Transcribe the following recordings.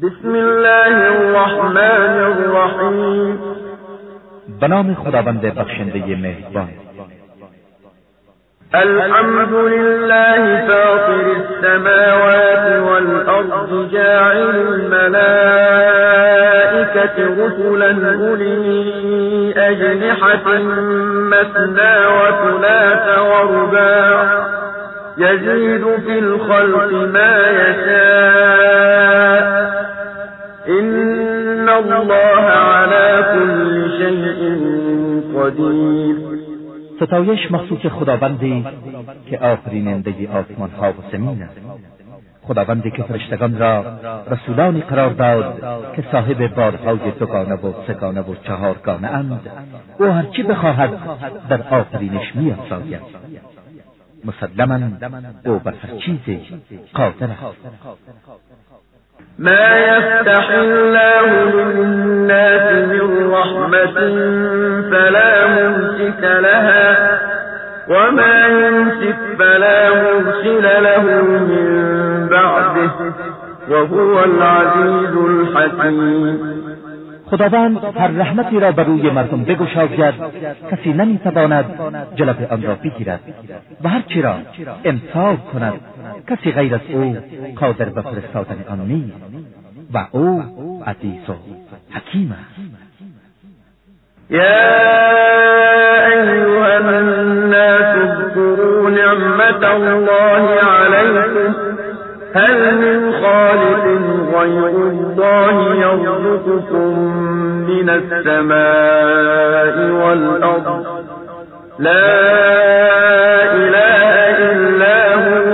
بسم الله الرحمن الرحیم. به نام خداوند بخشنده مهربان. الحمد لله فاطر السماوات والأرض جاعل الملائكة رسلا أولي أجنحة مثنى وثلاث ورباع يزيد في الخلق ما يشاء إن الله على كل شيء قدیر. ستایش مخصوص خداوندی که آفریننده آسمان ها و زمین است، خداوندی که فرشتگان را رسولانی قرار داد که صاحب بارهای دوگانه و سه‌گانه و چهارگانه اند و هرچی بخواهد در آفرینش می‌افزاید. مسلماً او بر هر چیزی قادر است. ما يفتح الله للناس من رحمة فلا ممسك لها وما يمسك فلا مرسل له من بعده وهو العزيز الحكيم. خداوند هر رحمتی را بر روی مردم بگشاید، کسی نمیتواند جلب آن را بگیرد و هر چی را امساک کند، کسی غیر از او قادر به فرستادن آن نیست و او عزیز و حکیم است. يا أيها الناس اذكروا نعمة الله عليكم هل من خالق غير الله يرزقكم من السماء والأرض لا إله إلا هو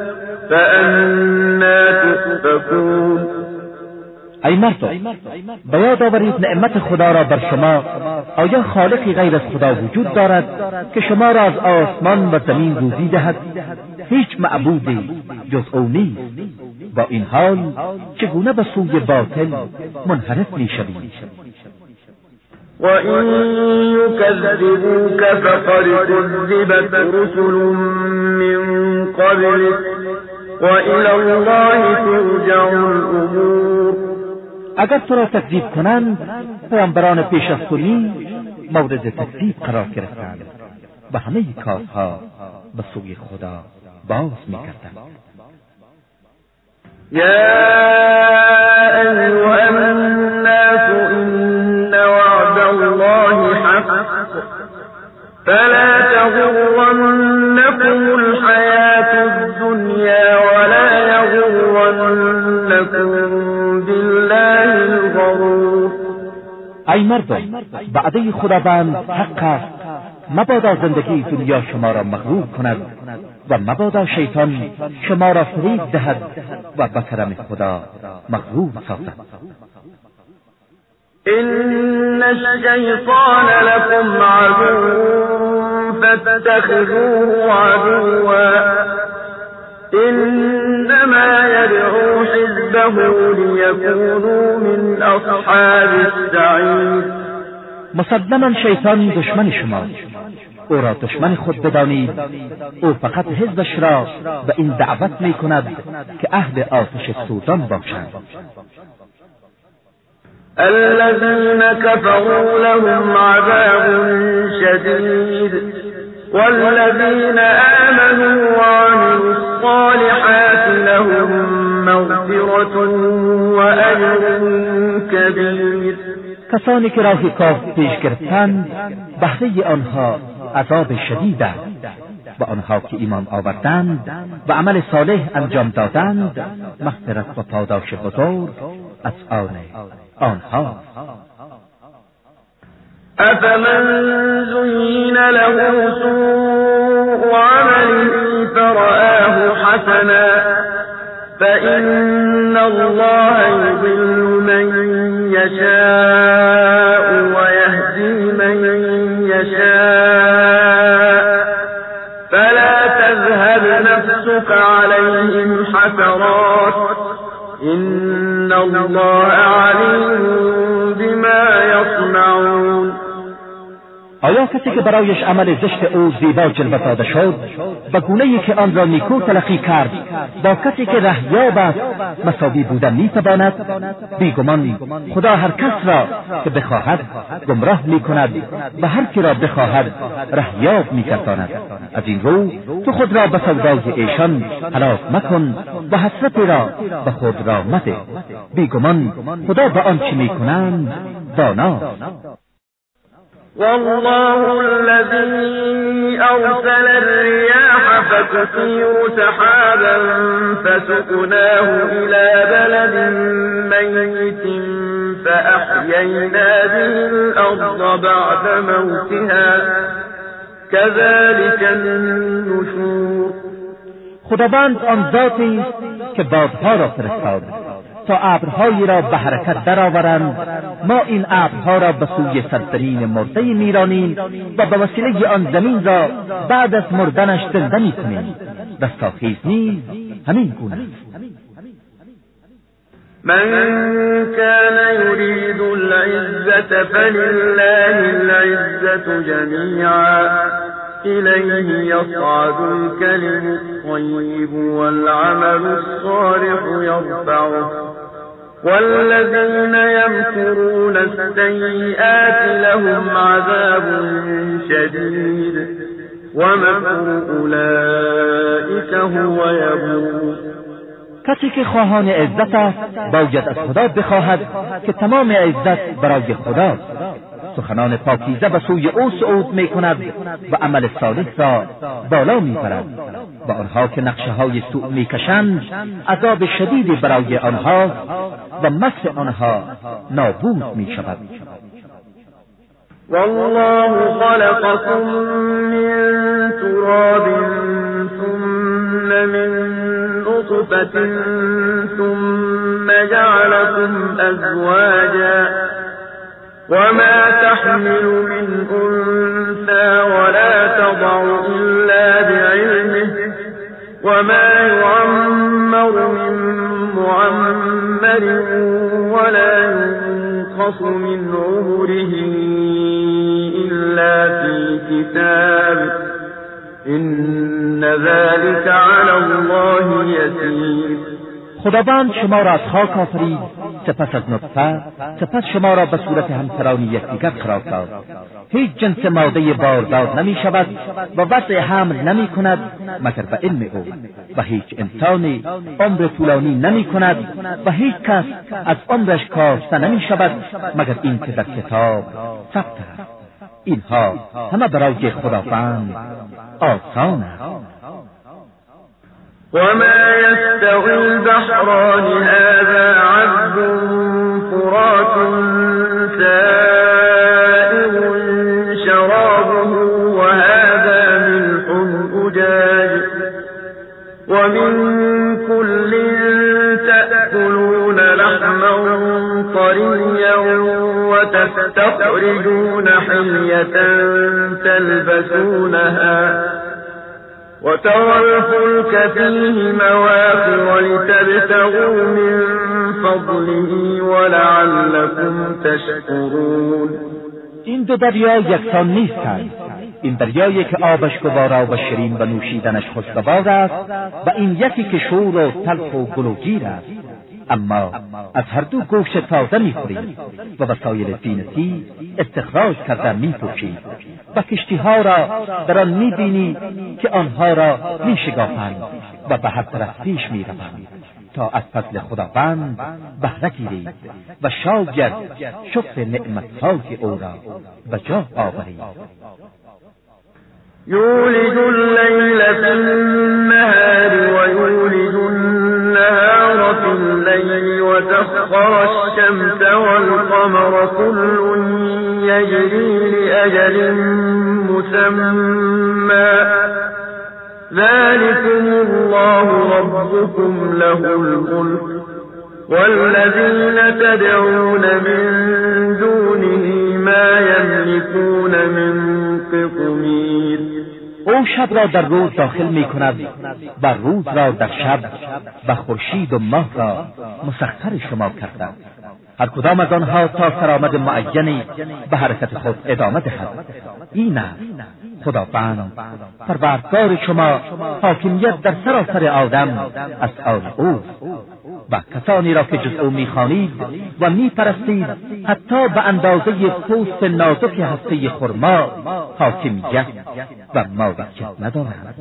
فأنا تؤفكون. ای مردم، به یاد آورید نعمت خدا را بر شما. آیا خالقی غیر از خدا وجود دارد که شما را از آسمان و زمین روزی دهد؟ هیچ معبودی جز او نیست. با این حال چگونه به سوی باطل منحرف می‌شوید؟ وَإِن يُكَذِّبُوكَ فَقَدْ كُذِّبَتْ رُسُلٌ مِّن قَبْلِكَ وَإِلَى اللَّهِ تُرْجَعُ الْأُمُورُ. اگر تو را تکذیب کنند، پیامبران پیش از تو نیز مورد تکذیب قرار گرفتند و همه کارها به سوی خدا باز می‌گردند. يا أيها الناس إن وعد الله حق فلا تغرنكم الحياة الدنيا ولا يغرنكم بالله الغرور. ای مردم، وعده خداوند حق است. مبادا زندگی دنیا شما را مغرور کند و مبادا شیطان شما را فریب دهد و به کرم خدا مغرور سازد. إن الشيطان لكم عدو فاتخذوه عدوا إنما يدعو حزبه ليكونوا من أصحاب السعير. مسلماً شیطان دشمن شما، او را دشمن خود بدانید. او فقط حزبش را به این دعوت می کند که اهل آتش سوزان باشند. الذين كفروا لهم عذاب شديد والذين آمنوا وعملوا الصالحات لهم مغفرة وأجر كبير. کسانی که راه کافر پیش گرفتند بهره آنها عذاب شدید است و آنها که ایمان آوردند و عمل صالح انجام دادند مغفرت و پاداش بزرگ از آن آنها. أفمن زين له سوء عمله فرآه حسنا فإن الله يضل من يشاء ويهدي من يشاء فلا تذهب نفسك عليهم حسرات إن الله عليم بما يصنعون. آیا کسی که برایش عمل زشت او زیبا جلوه داده شد و گونه‌ای که آن را نیکو تلقی کرد با کسی که رهیاب است مساوی بودن می‌تواند؟ بیگمان خدا هر کس را که بخواهد گمراه می‌کند و هر کی را بخواهد رهیاب می‌گرداند. از این رو تو خود را به سودای ایشان هلاک مکن و حسرت را به خود را مده. بیگمان خدا به آنچه می‌کنند داناست. والله الذي أرسل الرياح فتثير سحابا فسقناه إلى بلد ميت فأحيينا به الأرض بعد موتها كذلك النشور. خداوند آن ذاتی است که بادها را فرستاد تا ابرهایی را به حرکت درآورند. ما این ابرها را به سوی سرزمین مرده میرانیم و به وسیله آن زمین را بعد از مردنش زنده میکنیم. رستاخیز نیز همین گونه است. من كان يريد العزة فلله العزة جميعا إليه يصعد الكلم الطيب والعمل الصالح يرفعه والذين يمكرون السيئات لهم عذاب شديد ومكر أولئك هو يبور. کسی که خواهان عزت است باید از خدا بخواهد که تمام عزت برای خداست. سخنان پاکیزه به سوی او صعود می کند و عمل صالح را بالا می برد و آنها که نقشه های سوء می کشند عذاب شدیدی برای آنها و مکر آنها نابود می شود. والله خلقكم من تراب ثم من نطفة ثم جعلكم أزواجا وما تحمل من أنثى ولا تضع إلا بعلمه وما يعمر من معمر ولا ينقص من عمره إلا في كتاب إن ذلك على الله يسير. خداوند شما را از خاک آفرید، سپس از نطفه، سپس شما را به صورت همسرانی یکدیگر قرار داد. هیچ جنس ماده باردار نمی شود و وضع حمل نمی کند مگر به علم او و هیچ انسانی عمر طولانی نمی کند و هیچ کس از عمرش کاسته نمی شود مگر این که در کتاب ثبت است. اینها همه برای خداوند آسان است. وما يستوي البحران هذا عذب فرات سائغ شرابه وهذا ملح أجاج ومن كل تأكلون لحما طريا وتستخرجون حلية تلبسونها وترى الفلك فيه مواخر لتبتغوا من فضله ولعلكم تشكرون. این دو دریا یکسان نیستند. این دریایی که آبش گوارا و شیرین و نوشیدنش خوشگوار است و این یکی که شور و تلخ و گلوگیر است. اما از هر دو گوشت تازه می‌خورید و وسایل زینتی استخراج کرده می‌پوشید و کشتی‌ها را در آن می‌بینید که آنها را می‌شکافند و به هر طرف پیش می‌روند تا از فضل خداوند بهره گیرید و شاید شکر نعمت‌های او را به جا آورید. یولج اللیل فی النهار و یولج النهار فی اللیل و سخر الشمس والقمر كل یجری لأجل مسمى ذلكم الله ربكم له الملك والذين تدعون من دونه ما يملكون من قطمیر. او شب را در روز داخل می کند و روز را در شب و خورشید و ماه را مسخر شما کرده. هر کدام از آنها تا سرآمد معینی به حرکت خود ادامه دهد. این است خداوند پروردگار شما، حاکمیت در سراسر آدم از آن اوست و کسانی را که جز او می‌خوانید و می‌پرستید حتی به اندازه پوست نازک هسته خرما حاکمیت و مالکیت ندارند.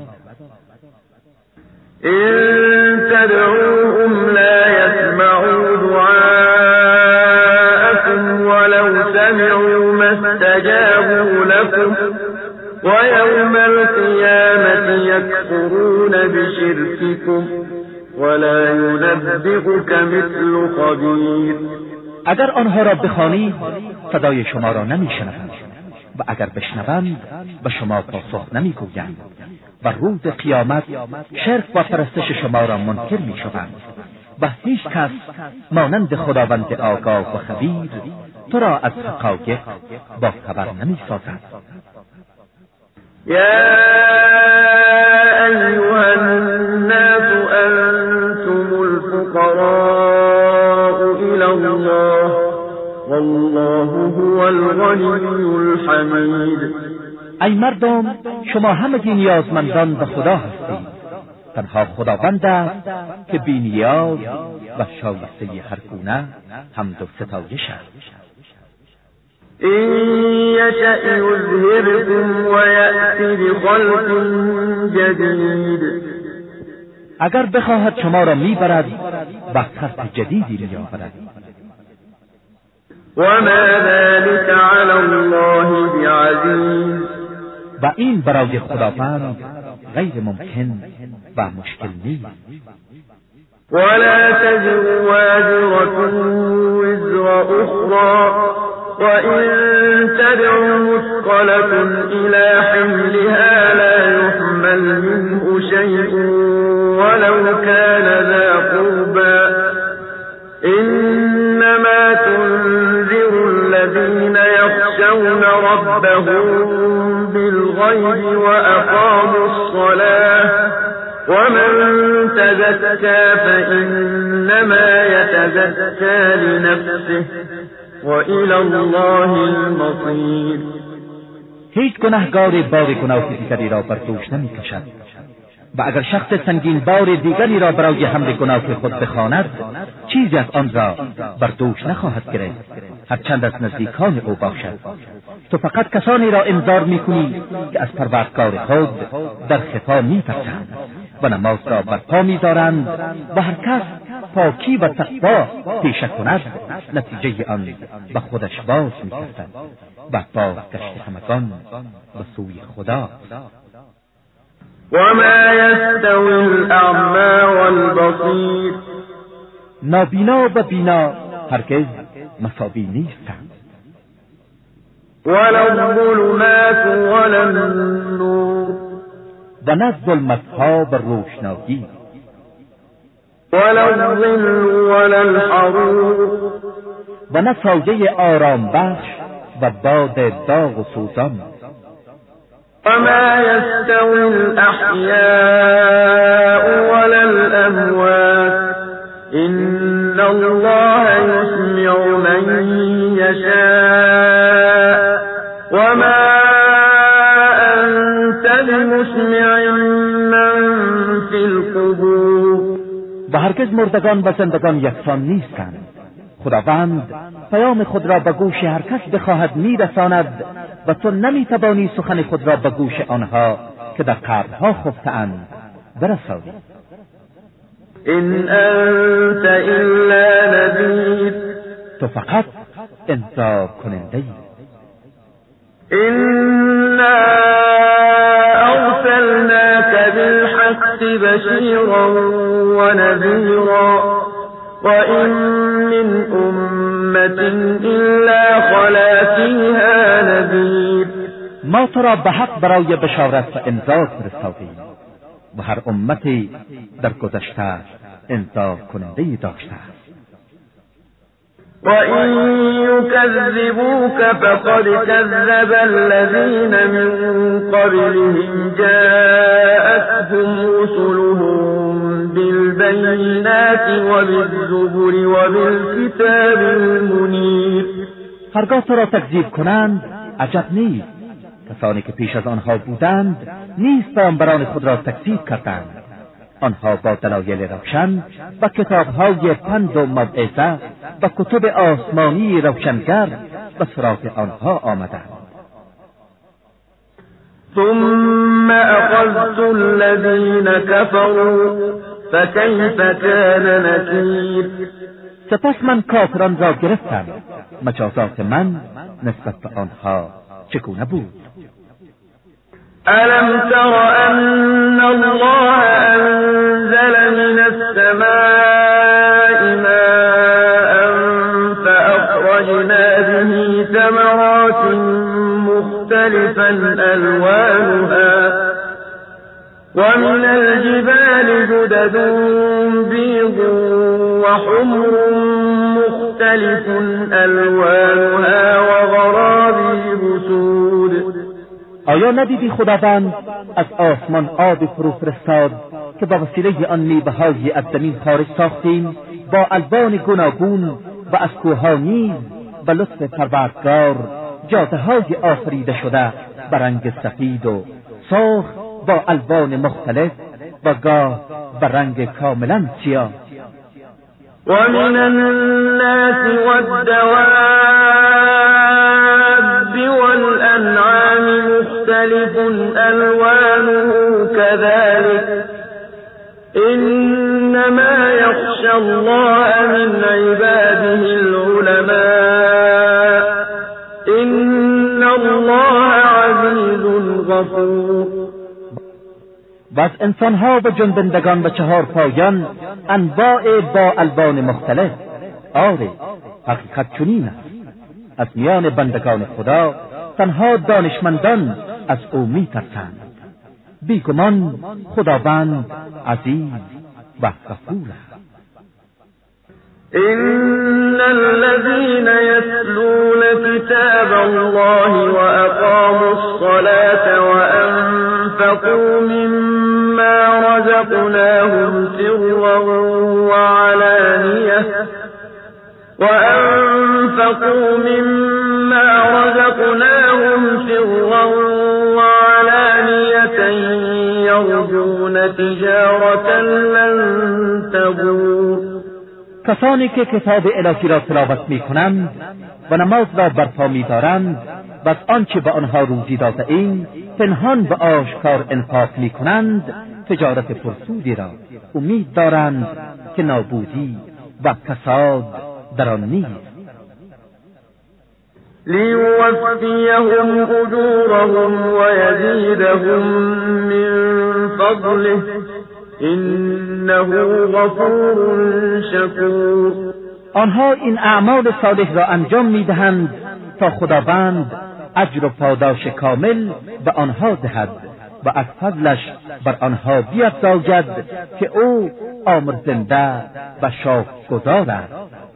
إن تدعوهم لا يسمعوا دعاءكم ولو سمعوا ما استجابوا لكم ويوم القيامة يكفرون بشرككم ولا ينبئك مثل خبير. اگر آنها را بخوانید صدای شما را نمی‌شنوند و اگر بشنوند به شما پاسخ نمی‌گویند و روز قیامت شرک و پرستش شما را منکر می‌شوند و هیچ کس مانند خداوند آگاه و خبیر تو را از حقایق با خبر نمی‌سازد. يا أيها الناس أنتم الفقراء إلى الله والله هو الغني الحميد. ای مردم، شما همگی نیازمندان به خدا هستید. تنها خداوند است که بی نیاز و شایسته هر گونه حمد و ستایش است. إن يشأ يذهبكم ويأتي بخلق جديد. اگر بخواهد شما را میبرد و خلق جدیدی میآورد. وما ذلك على الله بعزيز. و این برای خداوند غیر ممکن و مشکل نیست. ولا تزر وازرة وزر أخرى وإن تدع مثقلة إلى حملها لا يحمل منه شيء ولو كان ذا قربى إنما تنذر الذين يخشون ربهم بالغيب وأقاموا الصلاة ومن تزكى فإنما يتزكى لنفسه وإلى الله المصير. هیچ گناهگار بار گناه دیگری را بر دوش نمی کشد و اگر شخص سنگین بار دیگری را برای حمل گناه خود بخواند چیزی از آن را بر دوش نخواهد گرفت هرچند از نزدیکان او باشد. تو فقط کسانی را انذار میکنی که از پروردگار خود در خفا میترسند و نماز را برپا می‌دارند و هر کس پاکی و تقوا پیشه کند نتیجه آن به خودش باز می‌گردد و بازگشت همگان به سوی خدا. وما يستوي الأعمى والبصير. نابینا و بینا هرگز مساوی نیستند. ولا الظلمات ولا النور. و نه ظلمت‌ها و روشنایی. ولا الظل ولا الحرور. و نه سایه آرام بخش و باد داغ و سوزان. وما يستوي الأحياء ولا الأموات إن الله يسمع من يشاء وما أنت بمسمع من في القبور. و هرگز مردگان و زندگان یکسان نیستند. خداوند پیام خود را به گوش هر کس بخواهد میرساند و تو نمیتوانی سخن خود را به گوش آنها که در قبرها خفته‌اند برسانی. إن أنت إلا نذير. تو فقط انذار کننده ای. إنا أرسلناك بالحق بشيرا ونذيرا وإن من أمة إلا خلا فيها نذير. ما تو را به حق برای بشارت و انذار فرستادیم و هر امتی در گذشته انذار کننده‌ای داشته است. وَإِن يُكَذِّبُوكَ فَقَدْ كَذَّبَ الَّذِينَ مِن قَبْلِهِمْ جَاءَتْهُمْ رُسُلُهُم بالبينات وبالزبر وبالكتاب المنیر. هرگاه تو را تکذیب کنند عجب نیست، کسانی که پیش از آنها بودند نیز پیامبران خود را تکذیب کردند. آنها با دلایل روشن و کتاب‌های پند و موعظه و کتب آسمانی روشنگر به سراغ آنها آمدند. ثم أخذت الذين كفروا فكيف كان نكیر. سپس من کافران را گرفتم، مجازات من نسبت به آنها چگونه بود؟ ألم تر أن الله أنزل من السماء ماء فأخرجنا به ثمرات مختلفا ألوانها ومن الجبال جدد بيض وحمر مختلف ألوانها وغرابيب سود. آیا ندیدی خداوند از آسمان آب فرو فرستاد که با وسیله آن میوه‌های از زمین خارج ساختیم با الوان گوناگون و از کوه‌ها نیز به لطف پروردگار جاده‌های آفریده شده به رنگ سفید و سرخ با الوان مختلف و گاه به رنگ کاملا سیاه. ومن الناس والدواب والأنعام مختلف ألوانه كذلك إنما يخشى الله من عباده العلماء إن الله عزيز غفور. و از انسانها و جنبندگان و چهار پایان انواع با الوان مختلف. آره، حقیقت چنین است. از میان بندگان خدا تنها دانشمندان از او می‌ترسند. بیگمان خداوند عزیز و غفور است. إن الذين يتلون كتاب الله وأقاموا الصلاة وأنفقوا مما رزقناهم سرا وعلانية يرجون تجارة لن تبور. کسانی که کتاب الهی را تلاوت می‌کنند و نماز را برپا می‌دارند و از آنچه به آنها روزی داده ایم پنهان و آشکار انفاق می‌کنند، تجارت پرسودی را امید دارند که نابودی و فساد در آن نیست. لیوفیهم اجورهم ویزیدهم من فضله انه غفور شکور. آنها این اعمال صالح را انجام می‌دهند تا خداوند اجر و پاداش کامل به آنها دهد و از فضلش بر آنها بیفزاید که او آمرزنده و شاکرگزار است.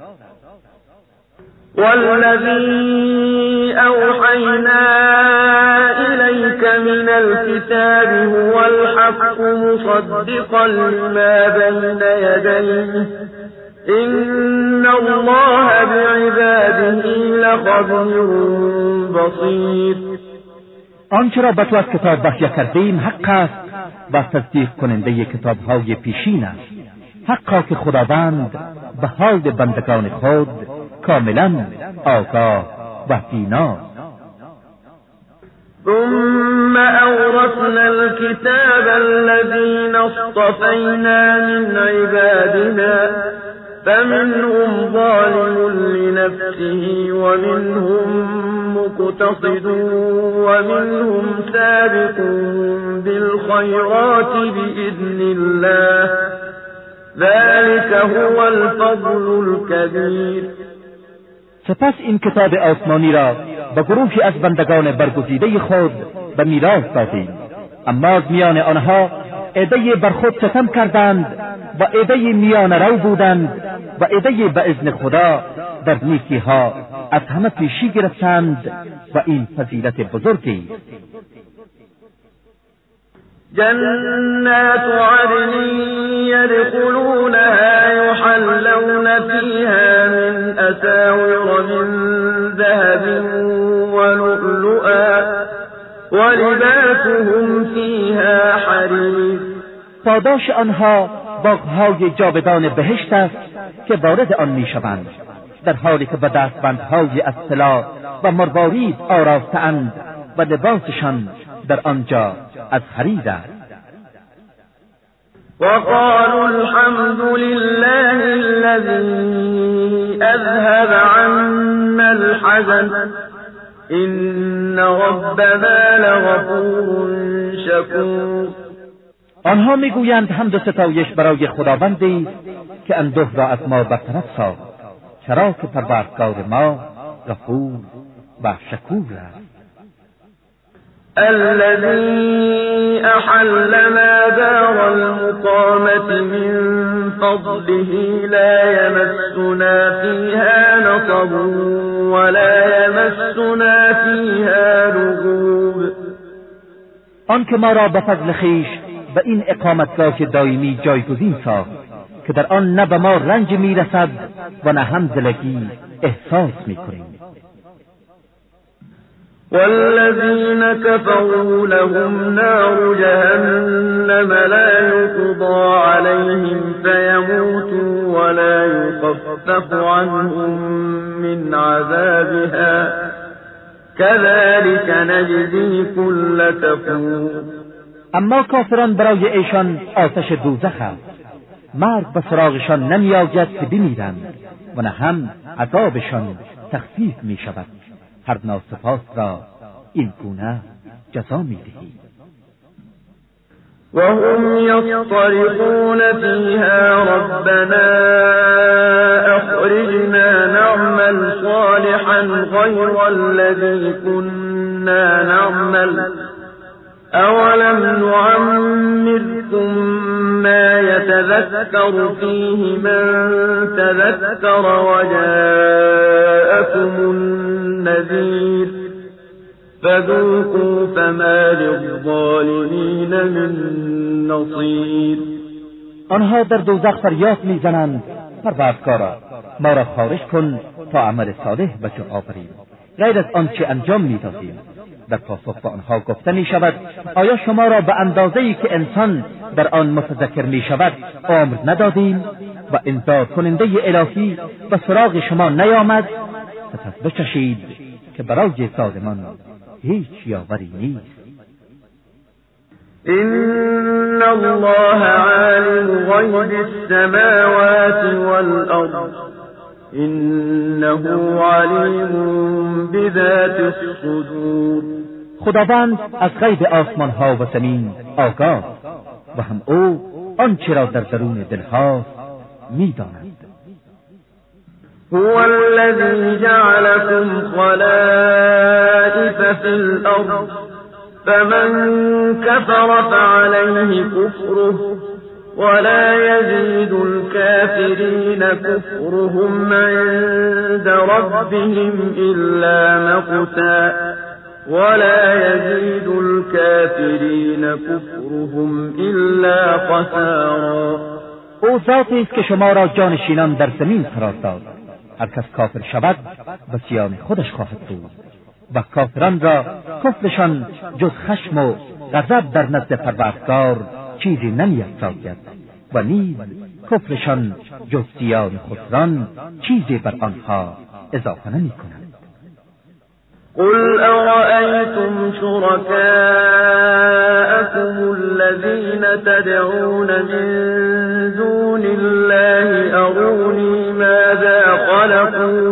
والذي أوحينا إليك من الكتاب هو الحق مصدقا لما بين يديه إن الله بعباده لخبير بصير. آنچه را به تو از کتاب وحی کردیم حق است و تصدیق کننده کتاب‌های پیشین است. حقا که خداوند به حال بندگان خود کاملا آگاه و بینا. ثم أورثنا الكتاب الذين اصطفينا من عبادنا فمنهم ظالم لنفسه ومنهم مقتصد ومنهم سابق بالخيرات بإذن الله ذلك هو الفضل الكبير. سپس این کتاب آسمانی را به گروهی از بندگان برگزیده خود به میراث دادیم، اما از میان آنها عده‌ای بر خود ستم کردند و عده‌ای میان رو بودند و عده‌ای به اذن خدا در نیکی‌ها از همه پیشی گرفتند و این فضیلت بزرگی. جنات عدن يدخلونها يحلون فيها من أساور من ذهب ولؤلؤا ولباسهم فيها حرير. پاداش آنها باغ‌های جاودان بهشت است که وارد آن می‌شوند، در حالی که به دستبندهای از طلا و مروارید آراسته‌اند و لباسشان در آنجا از حریر است. وقالوا الحمد لله الذي أذهب عنا الحزن إن ربنا لغفور شكور. آنها میگویند حمد و ستایش برای خداوندی که اندوه را از ما برطرف ساخت، چرا که پروردگار ما غفور و شکور است. الذي أحلنا دار المقامة من فضله لا يمسنا فيها نصب ولا يمسنا فيها لغوب. آن که ما را به فضل خویش به این اقامتگاه دائمی جایگزین ساخت که در آن نه به ما رنج میرسد و نه همدلگی احساس میکنیم. والذين كفروا لهم نار جهنم لا يقضى عليهم فيموتوا ولا يخفف عنهم من عذابها كذلك نجزي كل كفور. اما کافران برای ایشان آتش دوزخ است، مرگ به سراغشان نمیآید که بمیرند و نه هم عذابشان تخفیف می شود. هر ناسپاس را این گونه جزا می‌دهی. وهم يصطرخون فيها ربنا أخرجنا نعمل صالحا غير الذي كنا نعمل أولم نعمركم ما يتذكر فيه من تذكر وجاءكم النذير فذوقوا فما للظالمين من نصير. آنها در دوزخ فریاد میزنند پروردگارا ما را خارج کن تا عمل صالح به جا آوریم غیر از آنچه انجام میدادیم. در پاسخ به آنها گفته می شود آیا شما را به اندازه‌ای که انسان در آن متذکر می شود امر ندادیم و انذار کننده الهی به سراغ شما نیامد؟ سپس بچشید که برای ظالمان هیچ یاوری نیست. إن الله عالم غيب السماوات والأرض إنه عليم بذات الصدور. خداوند از غیب آسمان ها و زمین آگاه و هم او آنچه را در درون دلها می‌داند. هو الذي جعلكم خلائف في الأرض فمن كفر فعليه كفره ولا يزيد الكافرين كفرهم عند ربهم إلا مقتا ولا يزيد الكافرين كفرهم إلا خسارا. او ذاتی است که شما را جانشینان در زمین قرار داد. هر کس کافر شود به زیان خودش خواهد بود و کافران را کفرشان جز خشم و غضب در نزد پروردگار چیزی نمی‌افزاید و نیز کفرشان جز زیان خسران چیزی بر آنها اضافه نمی‌کند. قل أرأيتم شركاءكم الذين تدعون من دون الله أروني ماذا خلقوا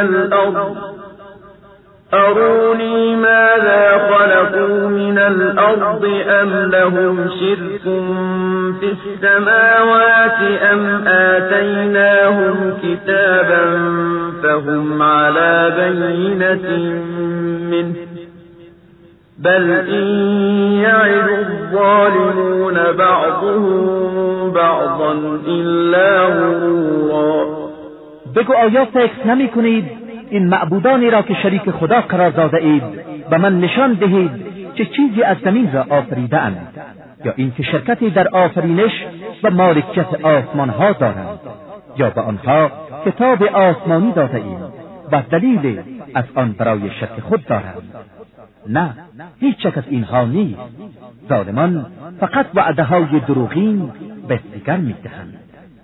من الأرض أم لهم شرك في السماوات أم آتيناهم كتابا فهم على بينة منه بل إن يعد الظالمون بعضهم بعضا إلا غرورا. بگو آیا فکر نمی کنید این معبودانی را که شریک خدا قرار داده اید به من نشان دهید چه چیزی از زمین را آفریده اند؟ یا اینکه شرکتی در آفرینش و مالکیت آسمان ها دارند، یا به آنها کتاب آسمانی داده ایم و دلیل از آن برای شرک خود دارند. نه، هیچ یک از اینها نیست. ظالمان فقط وعده‌های دروغین به دیگر می‌دهند.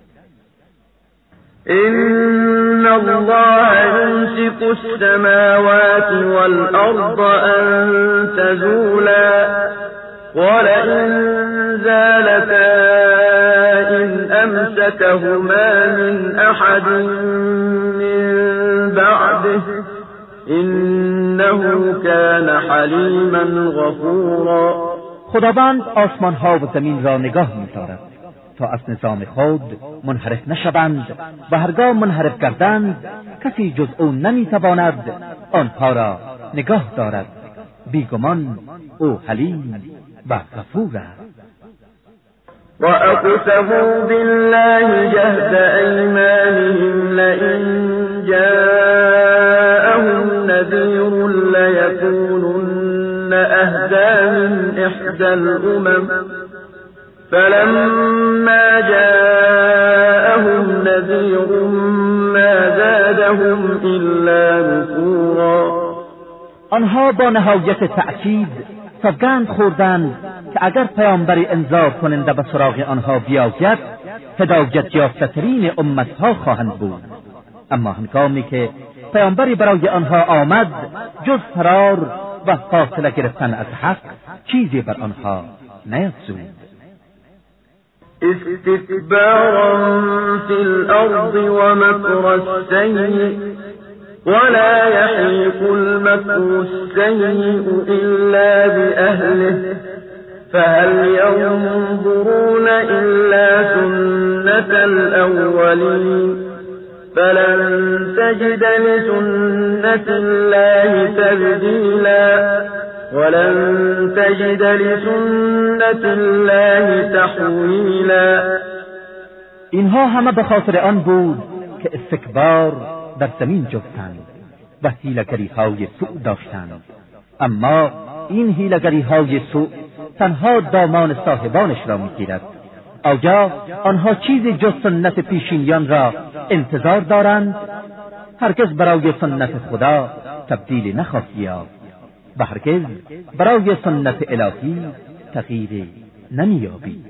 إن الله يمسك السماوات والأرض أن تزولا ولئن زالتا إن أمسكهما من أحد من بعده إنه كان حلیما غفورا. خداوند آسمان ها و زمین را نگاه می‌دارد تا از نظام خود منحرف نشوند و هرگاه منحرف گردند کسی جز او نمیتواند آنها را نگاه دارد. بیگمان او حلیم و غفور است. وأقسموا بالله جهد أيمانهم لئن جاءهم نذير ليكونن أهدى من إحدى الأمم فلما جاءهم نذير ما زادهم إلا نفورا. آنها با نهایت تأکید سوگند خوردند که اگر پیامبری انذار کننده به سراغ آنها بیاید هدایت یافته‌ترین امتها خواهند بود، اما هنگامی که پیامبری برای آنها آمد جز فرار و فاصله گرفتن از حق چیزی بر آنها نیفزود. استكبارا في الأرض ومكر السيء ولا يحيق المكر السيء إلا بأهله فهل ينظرون إلا سنة الأولين فلن تجد لسنة الله تبديلا ولن تجد لسنة الله تحویلا. اینها همه به خاطر آن بود که استکبار در زمین جستند و حیله‌گری‌های سوء داشتند، اما این حیله‌گری‌های سوء تنها دامان صاحبانش را می‌گیرد. آیا آنها چیزی جز سنت پیشینیان را انتظار دارند؟ هرگز برای سنت خدا تبدیلی نخواهد یافت و هرگز برای سنت الهی تغییری نمی‌یابی.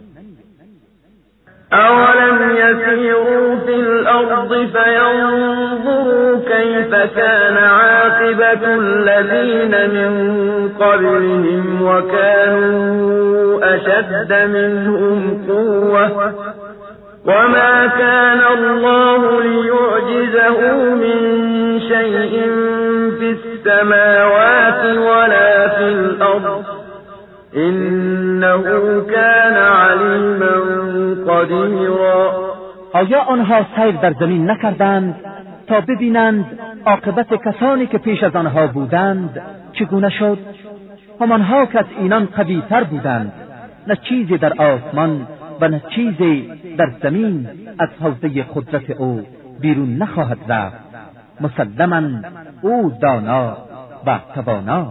أولم يسيروا في الأرض فينظروا كيف كان عاقبة الذين من قبلهم وكانوا أشد منهم قوة وما كان الله ليعجزه من شيء في السماوات ولا في الأرض إنه كان عليما قديرا. آیا آنها سیر در زمین نکردند تا ببینند عاقبت کسانی که پیش از آنها بودند چگونه شد؟ همانها که از اینان قوی‌تر بودند، نه چیزی در آسمان و نه چیزی در زمین از حوزه قدرت او بیرون نخواهد رفت. مسلماً او دانا و توانا.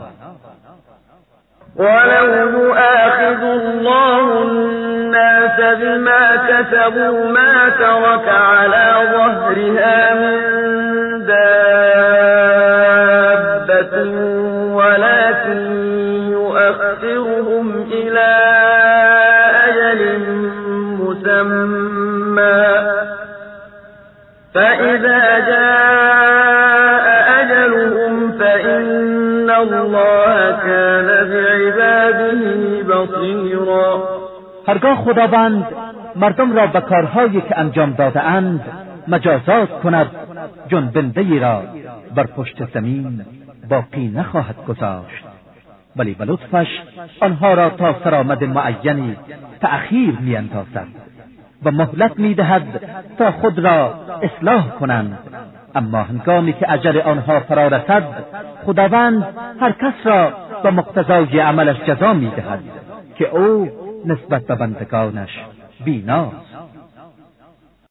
ولو يؤاخذ الله الناس بما كسبوا ما ترك على ظهرها من دابة ولكن يؤخرهم إلى أجل مسمى فإذا جاء أجلهم فإن الله كان بعباده بصيرا. هرگاه خداوند مردم را به کارهایی که انجام داده اند مجازات کند، جنبنده‌ای را بر پشت زمین باقی نخواهد گذاشت، ولی به لطفش آنها را تا سرآمد معینی تأخیر می‌اندازد و مهلت می‌دهد تا خود را اصلاح کنند. اما هنگامی که اجل آنها فرا رسد خداوند هر کس را به مقتضای عملش جزا می‌دهد که او نسبت به بندگانش بیناست.